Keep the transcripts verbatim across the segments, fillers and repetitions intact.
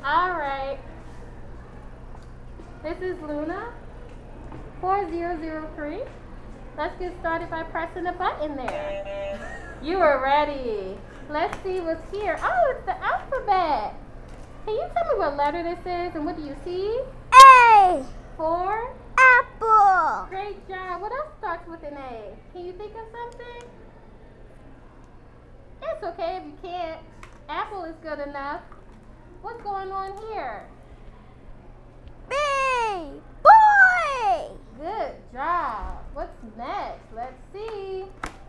All right. This is Luna, four zero zero three. Let's get started by pressing the button there. You are ready. Let's see what's here. Oh, it's the alphabet. Can you tell me what letter this is and what do you see? A. For? Apple. Great job. What else starts with an A? Can you think of something? It's okay if you can't. Apple is good enough. What's going on here? B. Boy. Good job. What's next? Let's see.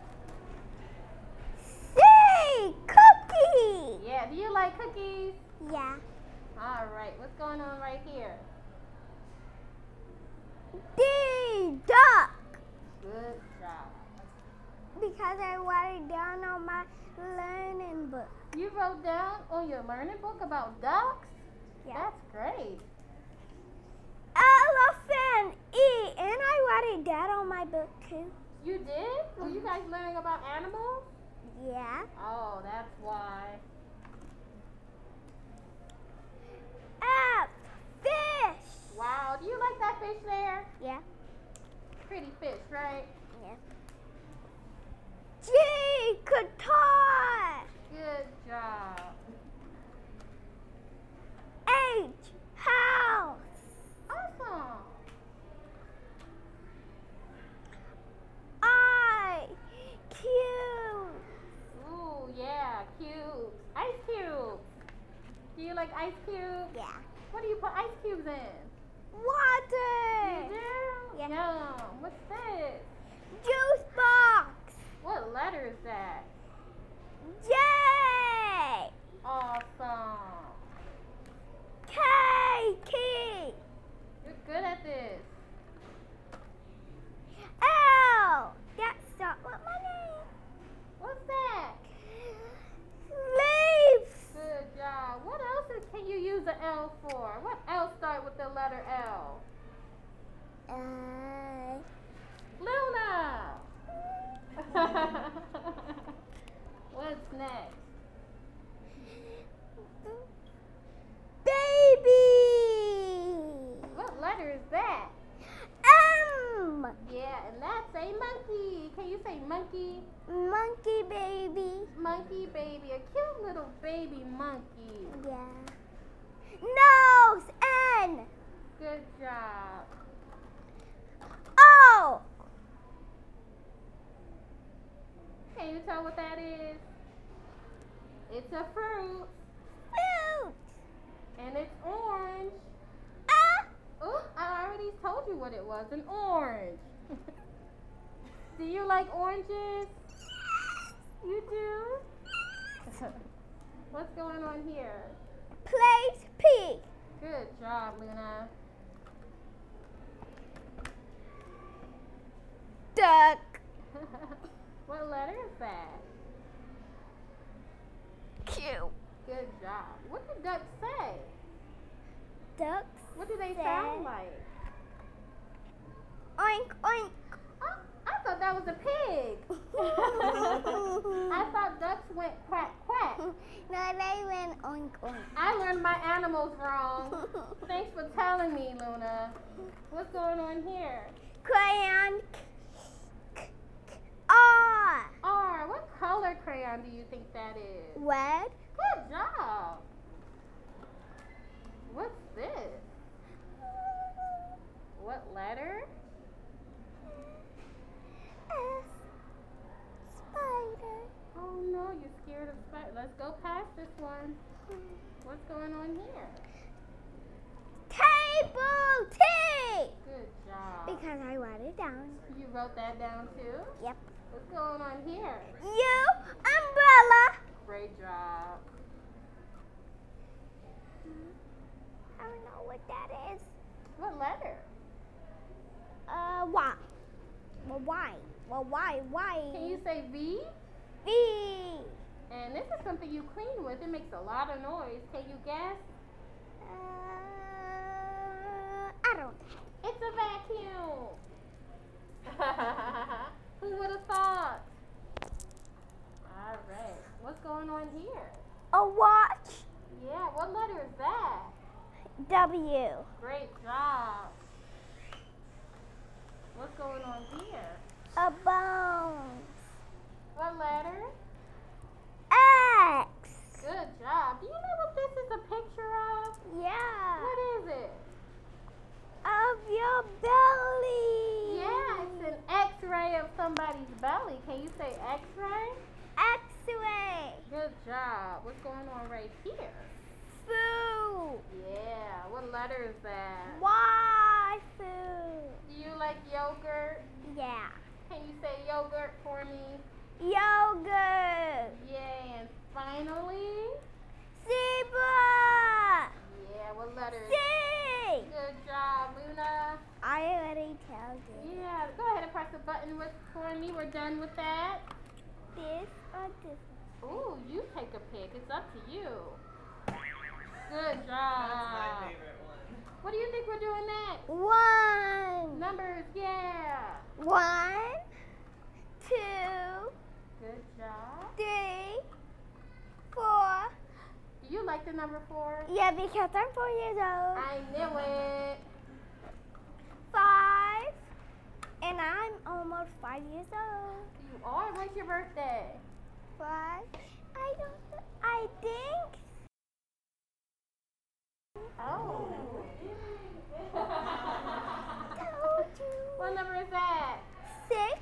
C. Cookie. Yeah, do you like cookies? Yeah. All right, what's going on right here? D. Duck. Good job. Because I wrote it down on my learning book. You wrote down on your learning book about ducks? Yeah. That's great. Elephant. E. And I wrote it down on my book too. You did? Were you guys learning about animals? Yeah. Oh, that's why. F. Fish. Wow, do you like that fish there? Yeah. Pretty fish, right? Yeah. G. Guitar. Good job. H. House. Awesome. I. Q. Ooh, yeah, cubes. Ice cubes. Do you like ice cubes? Yeah. What do you put ice cubes in? Water. You do? Yeah. Yum. What's this? Juice box. What letter is that? J. Awesome. K. Key. You're good at this. L. That's not what my name. What's that? Leaves. Good job. What else is, can you use the L for? What else start with the letter L? Uh, Luna. What's next? Baby. What letter is that? M. Yeah, and that's a monkey. Can you say monkey? Monkey baby. Monkey baby, a cute little baby monkey. Yeah. Nose. N. Good job. O. Can you tell what that is? It's a fruit, Fruit. and it's orange. Ah. Oh, I already told you what it was, an orange. Do you like oranges? You do? What's going on here? Place P. Good job, Luna. Duck. What letter is that? Q. Good job. What do ducks say? Ducks. What do they Say. sound like? Oink oink. Oh, I thought that was a pig. I thought ducks went quack quack. No, they went oink oink. I learned my animals wrong. Thanks for telling me, Luna. What's going on here? Crayon. R. R. What color crayon do you think that is? Red. Good job. What's this? What letter? S. Spider. Oh no, you're scared of spiders. Let's go past this one. What's going on here? Table T. Good job. Because I wrote it down. You wrote that down too? Yep. What's going on here? U. Umbrella. Great job. I don't know what that is. What letter? Uh, Y. Well, Y. Well, Y. Y. Can you say V? V. And this is something you clean with. It makes a lot of noise. Can you guess? Uh, I don't. It's a vacuum. Who would have thought? All right. What's going on here? A watch. Yeah, what What letter is that? W. Great job. What's going on here? A bone. What letter? X. Good job. Do you know what this is a picture of? Yeah. What is it? Of your belly. Yeah, it's an X-ray of somebody's belly. Can you say X-ray? X-ray. Good job. What's going on right here? Food. Yeah. What letter is that? Y. Food. Do you like yogurt? Yeah. Can you say yogurt for me? Yogurt. Yeah. And finally? Zebra. Yeah. What letter is C. it? Good job, Luna. I already told you. Yeah. Go ahead and press the button with, for me. We're done with that. This or this? Ooh, you take a pick. It's up to you. Good job. That's my favorite one. What do you think we're doing next? One. Numbers, yeah. One. Two. Good job. Three. Four. Do you like the number four? Yeah, because I'm four years old. I knew it. Five. And I'm almost five years old. You are. When's your birthday? Five. I don't. I think. Oh. Told you. What number is that? Six.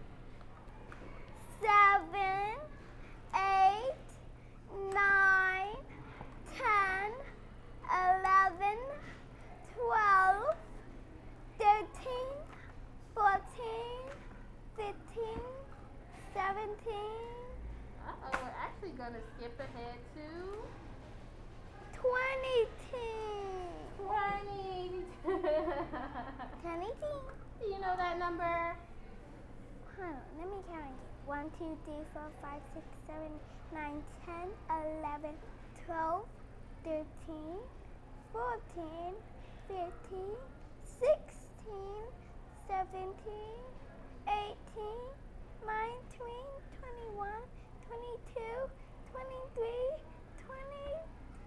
Seven. Eight. Nine. Ten. Eleven. Twelve. Thirteen. Fourteen. Fifteen. Seventeen. Uh-oh, we're actually going to skip ahead to Twenty teen. twenty. Twenty teen. Do you know that number? Hold on, let me count it. One, two, three, four, five, six, seven, nine, ten, eleven, twelve, thirteen, fourteen, fifteen, sixteen, seventeen, eighteen, nineteen, twenty-one, twenty-two, twenty-three, twenty-five.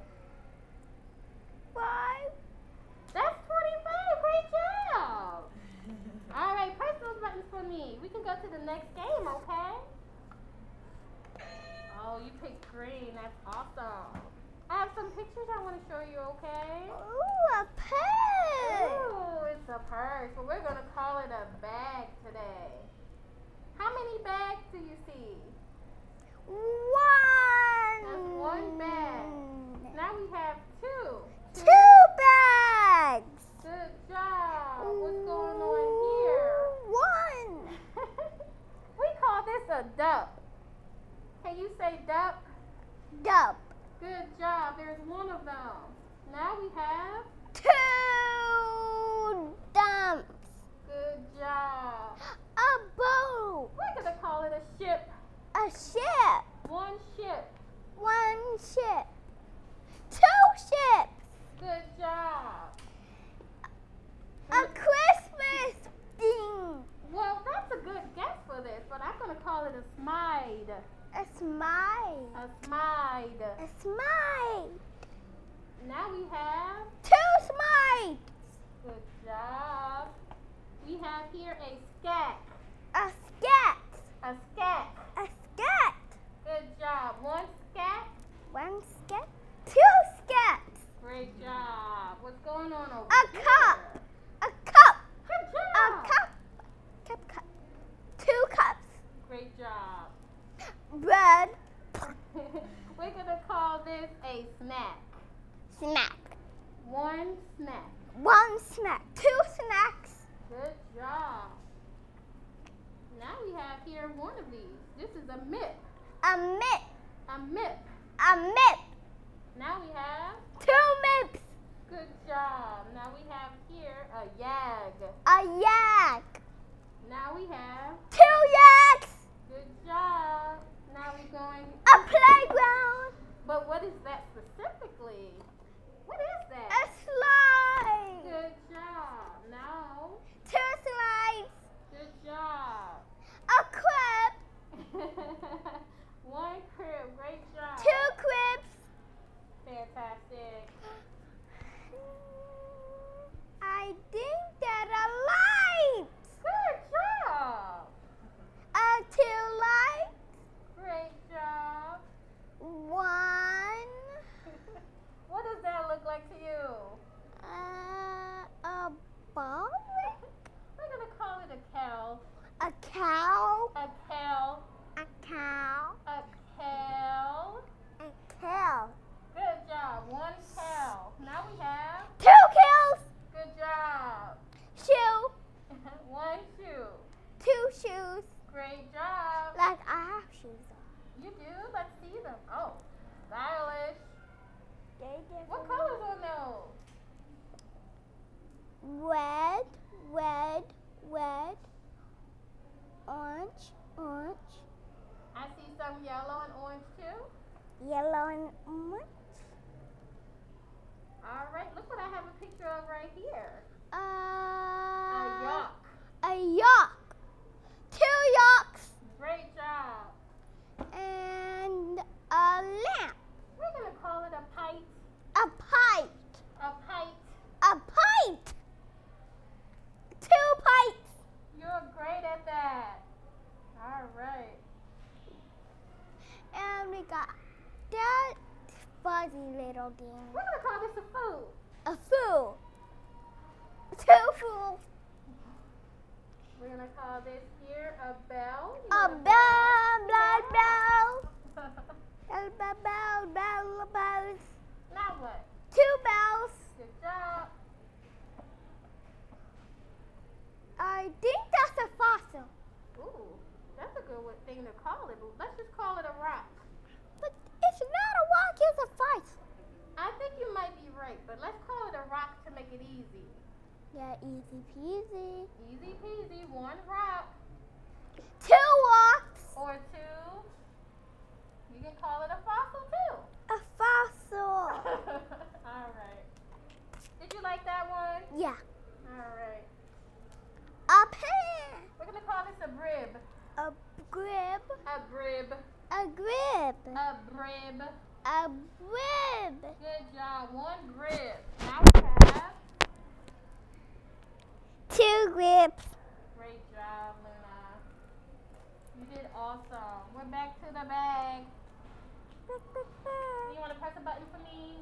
That's twenty-five. Great job. All right, press those buttons for me. We can go to the next game, okay? Oh, you picked green. That's awesome. I have some pictures I want to show you, okay? Ooh, a pet. Ooh, it's a purse. But we're going to call it a bag today. How many bags do you see? One. That's one bag. Now we have two. Two bags. Good job. What's going on here? One. We call this a dup. Can you say dup? Dup. Good job. There's one of them. Now we have Two dumps. good job. A boat. We're going to call it a ship. A ship. One ship. One ship. Two ships. Good job. A Christmas thing. Well, that's a good guess for this, but I'm going to call it a smide. A smile. A smide. A smile. Now we have Two smiles. good job. We have here a scat. A scat. A scat. A scat. Good job. One scat. One scat. Two scats. Great job. What's going on over A here? cup. A cup. Good A job. cup. Cup, cup. Two cups. Great job. Bread. We're going to call this a snack. Snack. One snack. One snack. Two snacks. Good job. Now we have here one of these. This is a mip. A mip. A mip. A mip. Now we have Two mips. good job. Now we have here a yag. A yak. Now we have Two yaks. good job. Now we're going. A playground. But what is that specifically? What is A that? slide. Good job. Now, Two slides. good job. A crib. One crib. Great job. Two cribs. Fantastic. Now we have two kills. good job. Shoe. One shoe. Two shoes. Great job. Like I have shoes on. You do? Let's see them. Oh, stylish. They What different. colors on those? Red, red, red, orange, orange, I see some yellow and orange too. yellow, and orange. All right, look what I have a picture of right here. Uh, A yacht. A yacht. Two yachts Great job. and a lamp. We're gonna call it a pint. A pipe. A pint. A pipe. Two pipes. You're great at that. All right. And we got that fuzzy little game. We're gonna call this a food. A fool. Two fools. We're gonna call this here a bell. You A know the bell, bell, bell. bell. Bell, bell, bell, bell, bells. Now what? Two bells. Good job. I think that's a fossil. Ooh, that's a good wa- thing to call it. But let's just call it a rock. But it's not a rock, it's a fossil. I think you might be right, but let's call it a rock to make it easy. Yeah, easy peasy. Easy peasy, one rock Two rocks. or two. You can call it a fossil too. A fossil. All right. Did you like that one? Yeah. All right. A pen. We're gonna call this a brib. A grib. A brib. A grib. A brib. A rib. Good job. One brib. Now we have. Two gribs. Great job, Luna. You did awesome. We're back to the bag. You want to press a button for me?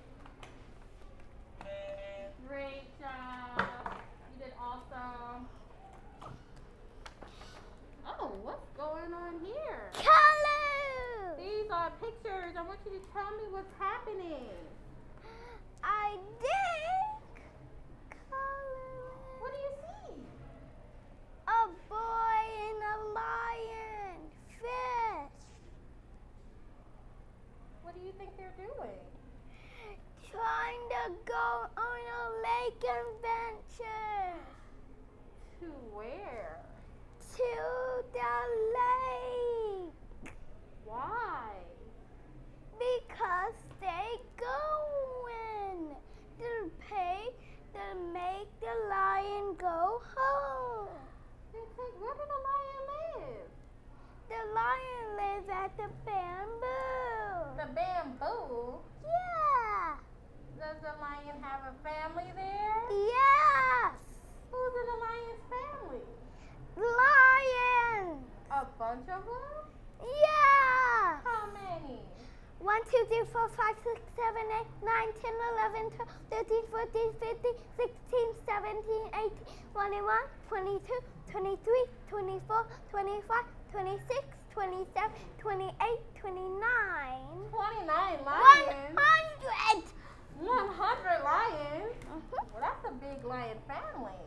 Great job. You did awesome. Oh, what's going on here? Color. These are pictures. I want you to tell me what's happening. I think. Color. What do you see? A boy and a lion. Fish. What do you think they're doing? Trying to go on a lake adventure. To where? To the lake. Why? Because they going to pay to make the lion go home. They take, where did the lion live? The lion lives at the bamboo. The bamboo. Yeah. Does the lion have a family there? Yes. Who's in the lion's family? Lion. A bunch of them? Yeah. How many? one, two, three, four, five, six, seven, eight, nine, ten, eleven, twelve, thirteen, fourteen, fifteen, sixteen, seventeen, eighteen, twenty-one, twenty-two, twenty-three, twenty-four, twenty-five, twenty-six, twenty-seven, twenty-eight, twenty-nine. twenty-nine one lions. hundred. one hundred lions? Mhm. Well, that's a big lion family.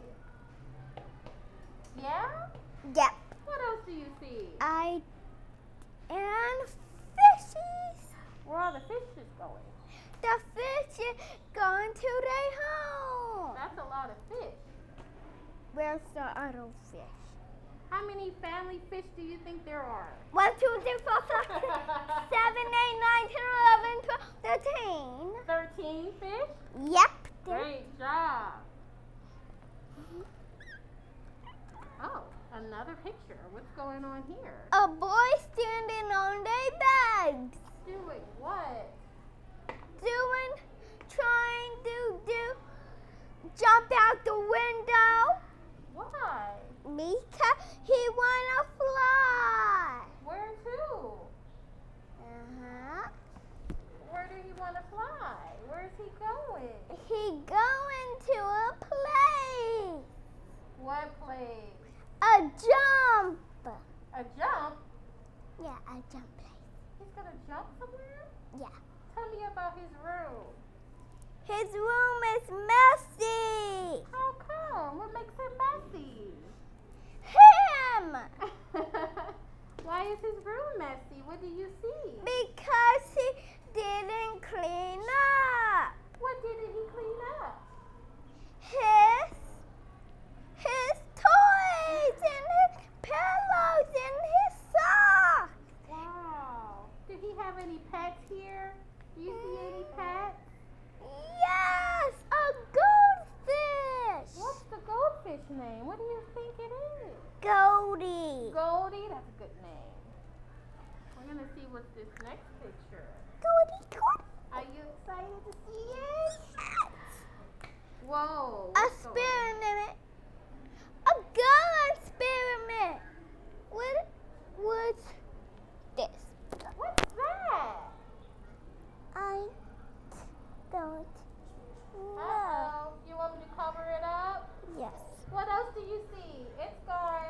Yeah? Yep. What else do you see? I and fishes. Where are the fishes going? The fish is going to their home. That's a lot of fish. Where's the other fish? How many family fish do you think there are? One, two, three, four, five, six, seven, eight, nine, ten, eleven, twelve, thirteen. thirteen fish? Yep. Great job. Oh, another picture. What's going on here? A boy standing on their bags. Doing what? Doing, trying to do, jump out the window. Why? Because he wanna fly. Where to? Uh-huh. Where did he want to fly? Where's he going? He going to a place. What place? A jump. A jump? Yeah, a jump place. He's gonna jump somewhere? Yeah. Tell me about his room. His his room is messy. How come? What makes him messy? Him. Why is his room messy? What do you see? Because he didn't clean up. What didn't he clean up? His, his toys and his pillows and his socks. Wow. Did he have any pets here? Do you see any pets? Yes, a goldfish. What's the goldfish name? What do you think it is? Goldie. Goldie? That's a good name. We're going to see what's this next picture. Goldie, Goldie. Are you excited to see it? Whoa. A what's going on? experiment. A gun experiment. What was this? What's that? I don't know. Uh-oh. You want me to cover it up? Yes. What else do you see? It's gone.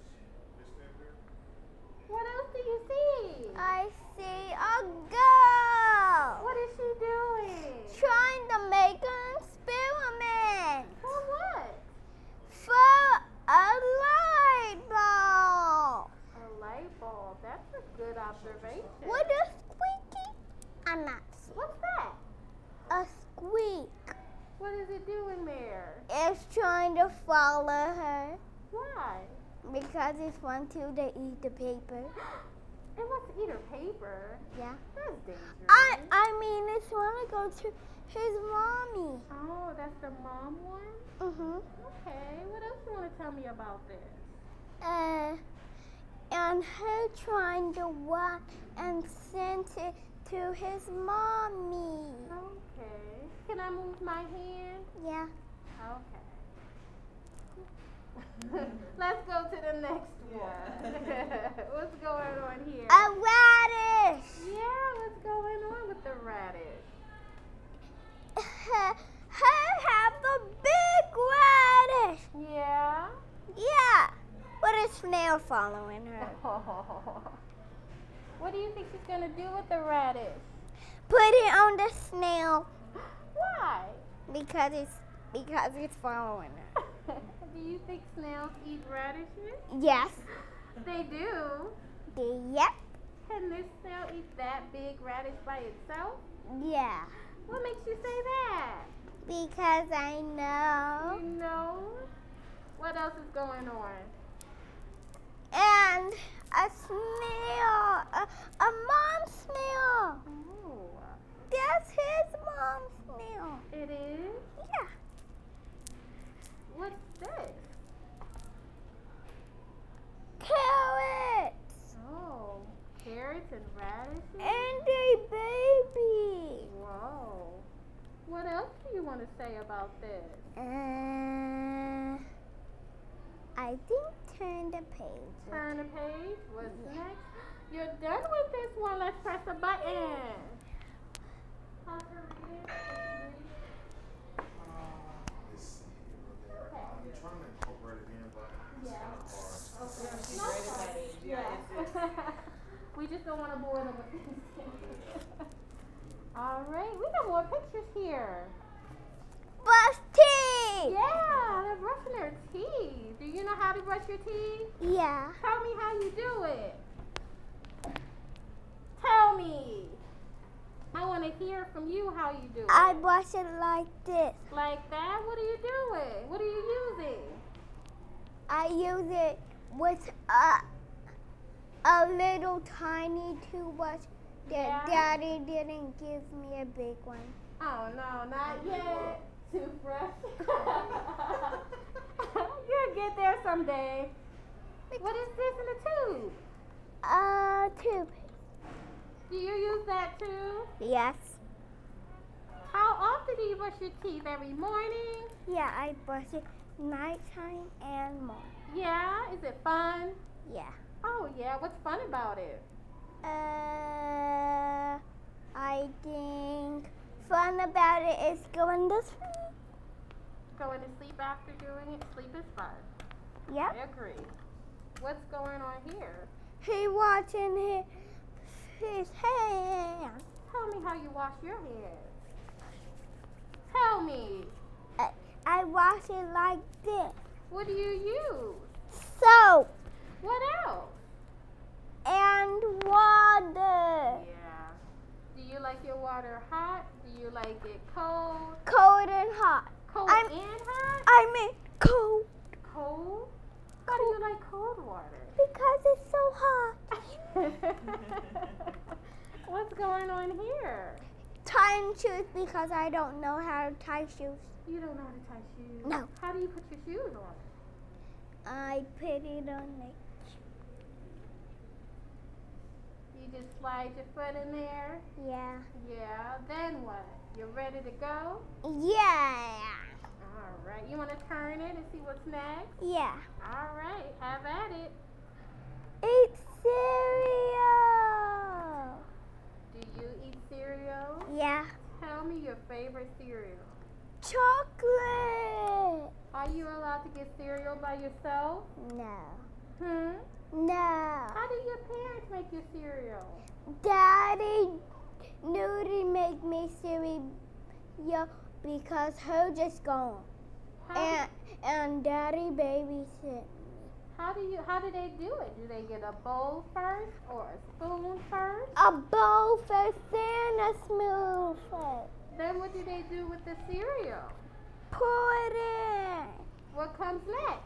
What else do you see? I see a girl What is she doing? trying to make an experiment For what? for a light bulb. A light bulb. That's a good observation. What is squeaking? I'm not seeing. What's that? A squeak. What is it doing there? It's trying to follow her Why? because it wants to to eat the paper. It wants to eat her paper. Yeah. That's dangerous. I I mean, it's want to go to his mommy. Oh, that's the mom one? Mhm. Okay. What else you want to tell me about this? Uh, and her trying to walk and send it to his mommy. Okay. Can I move my hand? Yeah. Okay. Let's go to the next one. What's going on here? A radish. Yeah, what's going on with the radish? Her, her have a big radish. Yeah. Yeah. But a snail following her. What do you think she's gonna do with the radish? Put it on the snail Why? because it's because it's following her. Do you think snails eat radishes? Yes. They do. Yep. Can this snail eat that big radish by itself? Yeah. What makes you say that? Because I know. You know? What else is going on? And a snail, a, a mom snail. Oh, That's his mom snail. it is? Yeah. What's this? Carrots Oh, carrots and radishes? and a baby. Whoa. What else do you want to say about this? Uh, I think turn the page. Turn the page. What's next? You're done with this one. Let's press a button. How's her reading? Let's see here, there. I'm trying to incorporate it in, but it's Yeah. kind of hard. Okay. She's No right at that problem. age. Yeah. Yeah, it's, it's, We just don't want to bore them with these. All right. We got more pictures here. Brush teeth. Yeah, they're brushing their teeth. Do you know how to brush your teeth? Yeah. Tell me how you do it. Tell me. I want to hear from you how you do it. I brush it like this. Like that? What are you doing? What are you using? I use it with a a little tiny toothbrush that Yeah. Daddy didn't give me a big one. Oh, no, not yet. Toothbrush. You'll get there someday. What is this in the tube? Uh, toothpaste. Do you use that too? Yes. How often do you brush your teeth? Every morning? Yeah, I brush it nighttime and morning. Yeah? Is it fun? Yeah. Oh, yeah. What's fun about it? Uh, I think fun about it is going to sleep. Going to sleep after doing it? Sleep is fun. Yep. I agree. What's going on here? He watching his, his hands. Tell me how you wash your hands. wash it like this. What do you use? Soap What else? and water. Yeah. Do you like your water hot? Do you like it cold? Cold and hot. Cold I'm- and hot? I mean cold Cold? Why do you like cold water? because it's so hot. What's going on here? Tying shoes because I don't know how to tie shoes. You don't know how to tie shoes? No. How do you put your shoes on? I put it on like You just slide your foot in there? yeah. Yeah. Then what? You ready to go? Yeah. All right. You want to turn it and see what's next? Yeah. All right. Have at it. Eat cereal. Do you eat cereal? Yeah. Tell me your favorite cereal. Chocolate. Are you allowed to get cereal by yourself? No. Hmm? No. How do your parents make your cereal? Daddy Nudie make me cereal because her just gone. How, And and Daddy babysit me. how do you? How do they do it? Do they get a bowl first or a spoon first? A bowl first, then a spoon first. Then what do they do with the cereal? Pour it in. What comes next?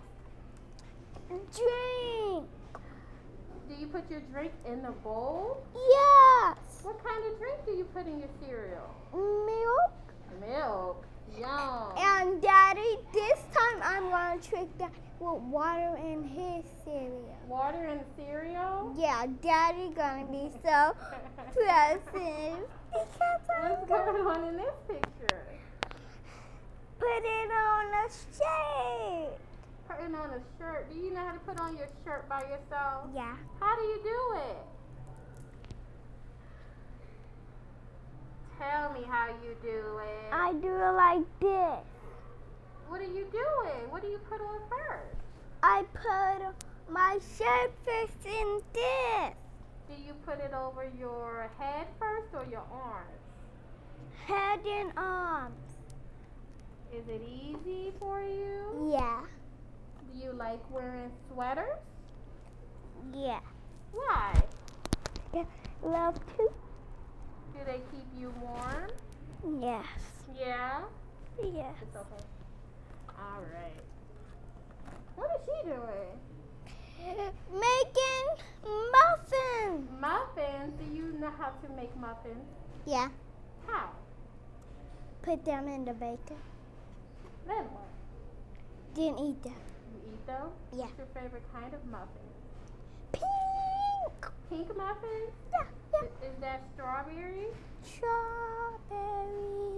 Drink. Do you put your drink in the bowl? Yes. What kind of drink do you put in your cereal? Milk. Milk. Yum. And Daddy, this time I'm gonna trick Daddy with water in his cereal. Water and cereal? Yeah, Daddy gonna be so present because I'm What's gonna going on in this picture? put it on a shade. Putting on a shirt. Do you know how to put on your shirt by yourself? Yeah. How do you do it? Tell me how you do it. I do it like this. What are you doing? What do you put on first? I put my shirt first in this. Do you put it over your head first or your arms? Head and arms. Is it easy for you? Yeah. Do you like wearing sweaters? Yeah. Why? Love to? Do they keep you warm? Yes. Yeah? Yes. It's okay. All right. What is she doing? Making muffins. Muffins? Do you know how to make muffins? Yeah. How? Put them in the baker. Then what? Then eat them. You eat them? Yeah. What's your favorite kind of muffin? Pink. Pink muffins? Yeah. Yeah. I- Is that strawberry? Strawberry.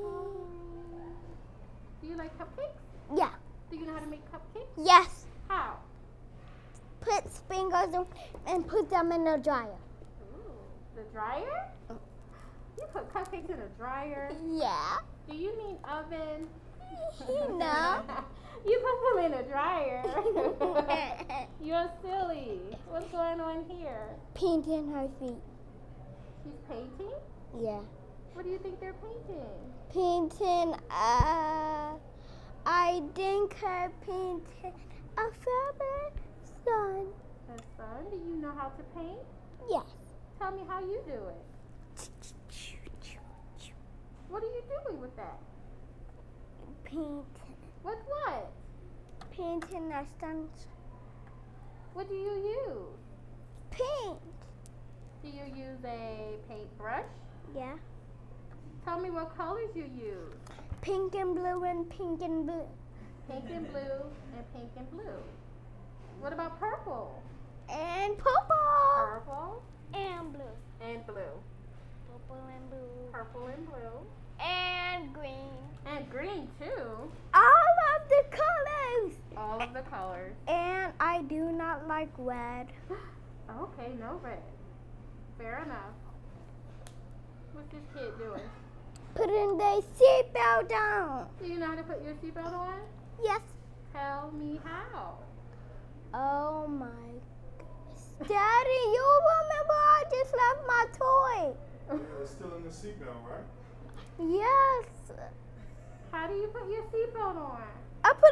Do you like cupcakes? Yeah. Do you know how to make cupcakes? Yes. How? Put sprinkles in and put them in the dryer. Ooh, the dryer? You put cupcakes in a dryer? Yeah. Do you mean oven? You know. You put them in a dryer. You're silly. What's going on here? Painting her feet. She's painting? Yeah. What do you think they're painting? Painting, uh, I think her painting a feather sun. The sun? Do you know how to paint? Yes. Tell me how you do it. What are you doing with that? Painting. With what? Painting a sun. What do you use? Paint. Do you use a paintbrush? Yeah. Tell me what colors you use. Pink and blue and pink and blue. Pink and blue and pink and blue. What about purple? And purple. Purple And blue. and blue. Purple and blue. Purple and blue. And green. And green too. All of the colors. All of the colors. And I do not like red. Okay, no red. Fair enough. What's this kid doing? Putting the seatbelt on. Do you know how to put your seatbelt on? Yes. Tell me how. Oh my goodness. Daddy, you remember I just left my toy. Yeah, it's still in the seatbelt, right? Yes. How do you put your seatbelt on? I put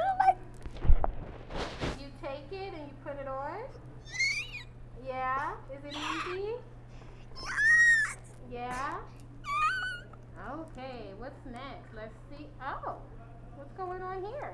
make it and you put it on? Yeah? Is it easy? Yeah? Okay, what's next? Let's see. Oh, what's going on here?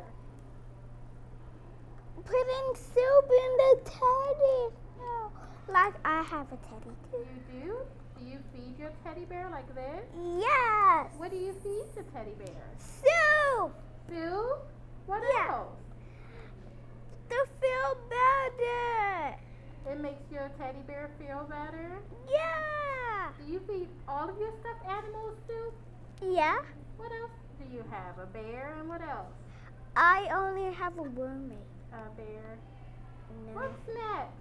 Putting soup in the teddy. Oh, like I have a teddy too. You do? Do you feed your teddy bear like this? Yes. What do you feed the teddy bear? Soup. Soup? What Yeah. else? To feel better. It makes your teddy bear feel better? Yeah. Do you feed all of your stuffed animals soup? Yeah. What else do you have? A bear and what else? I only have a mermaid. A bear. No. What's next?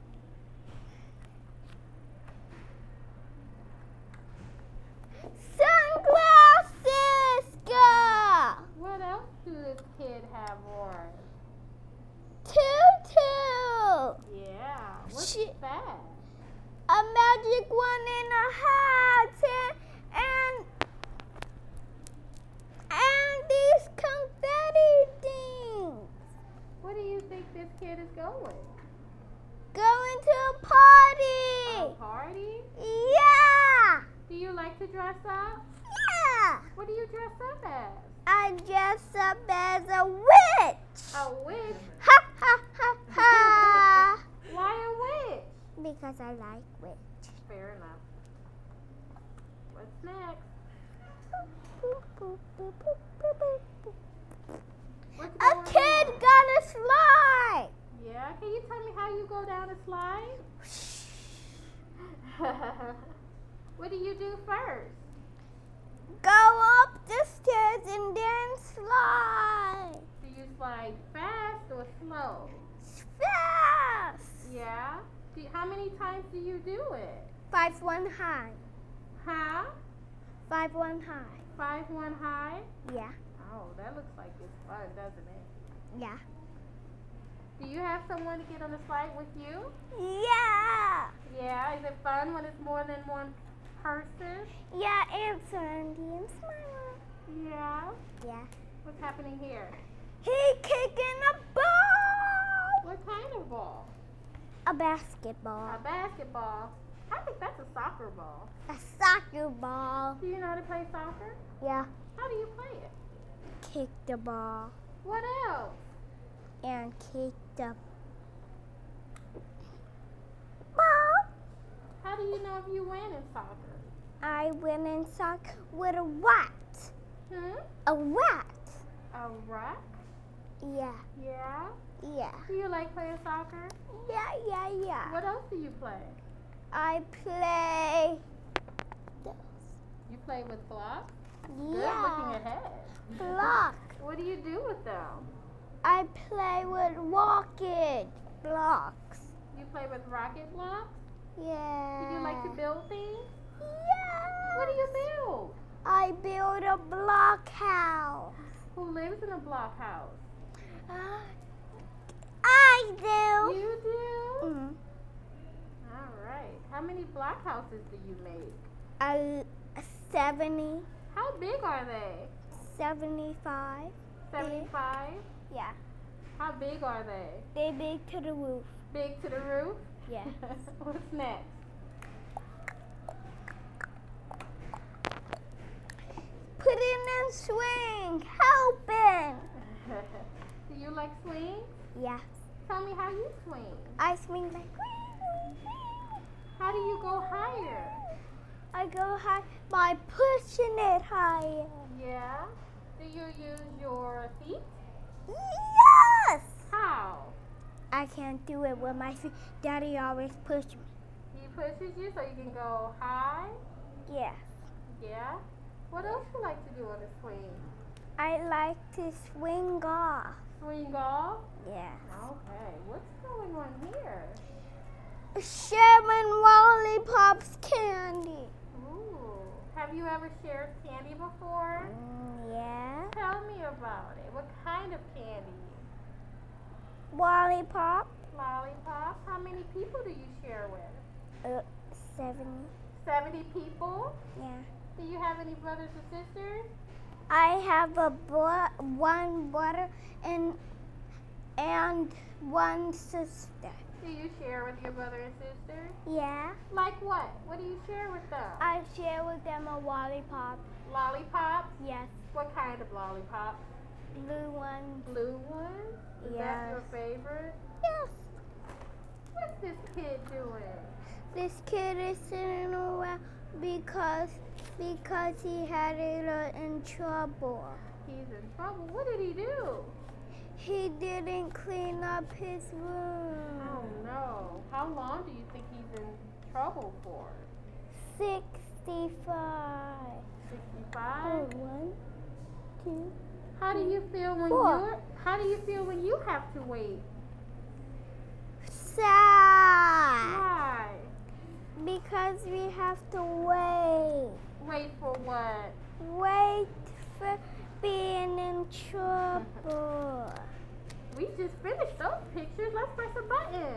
Sunglasses. Go. What else do this kid have on? Tutu. Yeah. What's She- that? A magic one in a hat and and, and these confetti things. What do you think this kid is going? Going to a A party. party? Yeah. Do you like to dress up? Yeah. What do you dress up as? I dress up as a witch. A witch? Ha ha ha ha. Why a witch? Because I like witch. Fair enough. What's next? What's A going kid on? got a slide. Yeah, can you tell me how you go down a slide? What do you do first? Go up the stairs and then slide. Do you slide fast or slow? Fast. Yeah. Do, how many times do you do it? Five one high. Huh? Five one high. Five one high? Yeah. Oh, that looks like it's fun, doesn't it? Yeah. Do you have someone to get on the slide with you? Yeah. Yeah. Is it fun when it's more than one person? Yeah, and Sandy and Smile. Yeah. Yeah. What's happening here? He kicking a ball. What kind of ball? A basketball. A basketball. I think that's a soccer ball. A soccer ball. Do you know how to play soccer? Yeah. How do you play it? Kick the ball What else? and kick the ball. How do you know if you win in soccer? I went in soccer with a what? Hmm? A what? A rock? Yeah. Yeah. Yeah. Do you like playing soccer? Yeah, yeah, yeah. What else do you play? I play this. You play with blocks? Good looking Yeah. ahead. Block. What do you do with them? I play with rocket blocks. You play with rocket blocks? Yeah. Do you like to build things? Yeah. What do you build? I build a block house. Who lives in a block house? I do. You do? Mm. All right. How many block houses do you make? A seventy, How big are they? seventy-five. seventy-five? Yeah. How big are they? They big to the roof. Big to the roof? Yeah. What's next? Put in and swing. Helping. Do you like swing? Yeah. Tell me how you swing. I swing like. How do you go higher? I go high by pushing it higher. Yeah. Do you use your feet? Yes. How? I can't do it with my feet. Daddy always push me. He pushes you so you can go high? Yeah. Yeah. What else you like to do on a swing? I like to swing off. Swing off? Yeah. Okay. What's going on here? Sharing lollipops candy. Ooh. Have you ever shared candy before? Mm, yeah. Tell me about it. What kind of candy? Lollipop. Lollipop? How many people do you share with? Uh, seventy. seventy people? Yeah. Do you have any brothers or sisters? I have a bro- one brother and and one sister. Do you share with your brother and sister? Yeah. Like what? What do you share with them? I share with them a lollipop. Lollipops? Yes. What kind of lollipops? Blue ones. Blue ones? Is that Yes. your favorite? Yes. What's this kid doing? This kid is sitting around because because he had it in trouble. He's in trouble. What did he do? He didn't clean up his room. Oh no. How long do you think he's in trouble for? Sixty-five. sixty-five? One, two. How do you feel when Four. you're how do you feel when you have to wait? Sad. Why? Because we have to wait. Wait for what? Wait for being in trouble. We just finished those pictures. Let's press a button.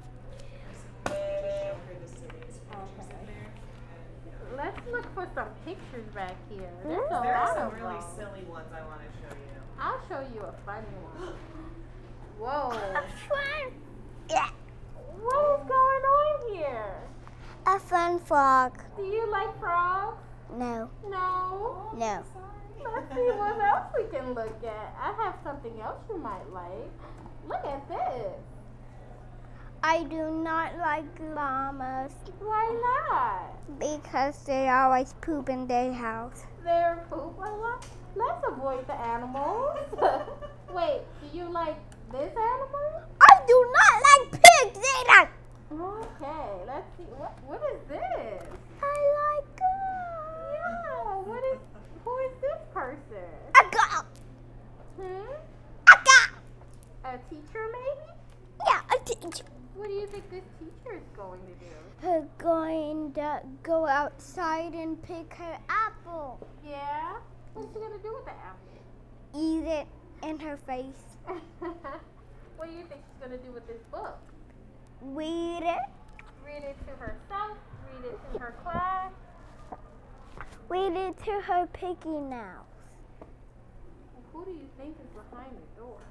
Show her the silliest pictures Okay. in there. And, Let's look for some pictures back here. There's Hmm? a there are lot some of really them. silly ones I want to show you. I'll show you a funny one. Whoa. A fun. Yeah. What is going on here? A fun frog. Do you like frogs? No. No. No. Let's see what else we can look at. I have something else you might like. Look at this. I do not like llamas Why not? because they always poop in their house. They're poop a lot. Let's avoid the animals. Wait, do you like this animal? I do not like pigs either. Okay, let's see. What what is this? I like them. Yeah, what is who is this person? A girl. Hmm? A girl. A teacher maybe? Yeah, a teacher. What do you think this teacher is going to do? Her going to go outside and pick her apple. Yeah? What's she gonna do with the apple? Eat it in her face. What do you think she's gonna do with this book? Read it. Read it to herself, read it to her class. Read it to her picky nails. Who do you think is behind the door?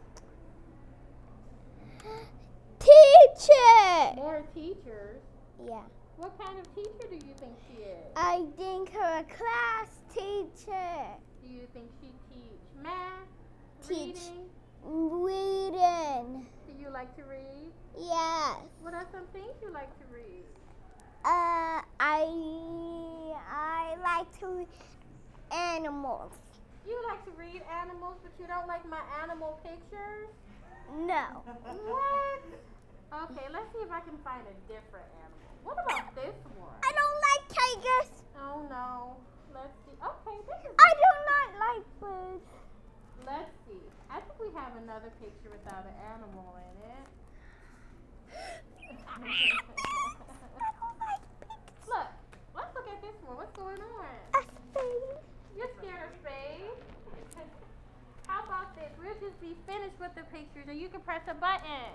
Teacher. More teachers. Yeah. What kind of teacher do you think she is? I think her class teacher. Do you think she teach math, Teach. reading? Reading. Do you like to read? Yes. What are some things you like to read? Uh, I I like to read animals. You like to read animals, but you don't like my animal pictures? No. What? Okay, let's see if I can find a different animal. What about this one? I don't like tigers. Oh no. Let's see. Okay, this is. I do not like birds. Let's see. I think we have another picture without an animal in it. I don't like pigs. Look, let's look at this one. What's going on? A spade. You're scared of spades? How about this? We'll just be finished with the pictures and you can press a button.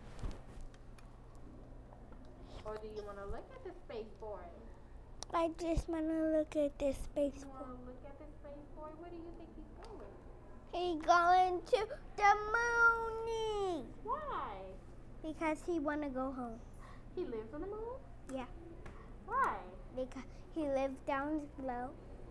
Or do you want to look at the space boy? I just want to look at this space You boy. want to look at the space boy? Where do you think he's going? He going to the moon Why? because he want to go home. He lives on the moon? Yeah. Why? Because he lives down below.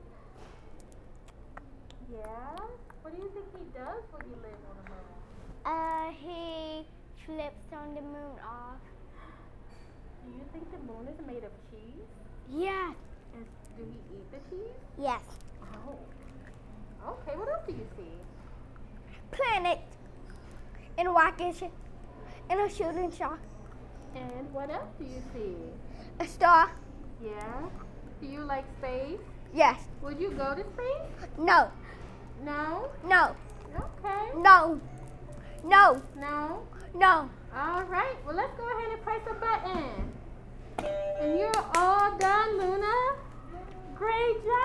Yeah? What do you think he does when he lives on the moon? Uh, he flips on the moon off. Do you think the moon is made of cheese? Yes. And do he eat the cheese? Yes. Oh. Okay, what else do you see? Planet. And a rocket ship. And a shooting star. And what else do you see? A star. Yeah? Do you like space? Yes. Would you go to space? No. No? No. Okay. No. No. No? No. All right. Well, let's go ahead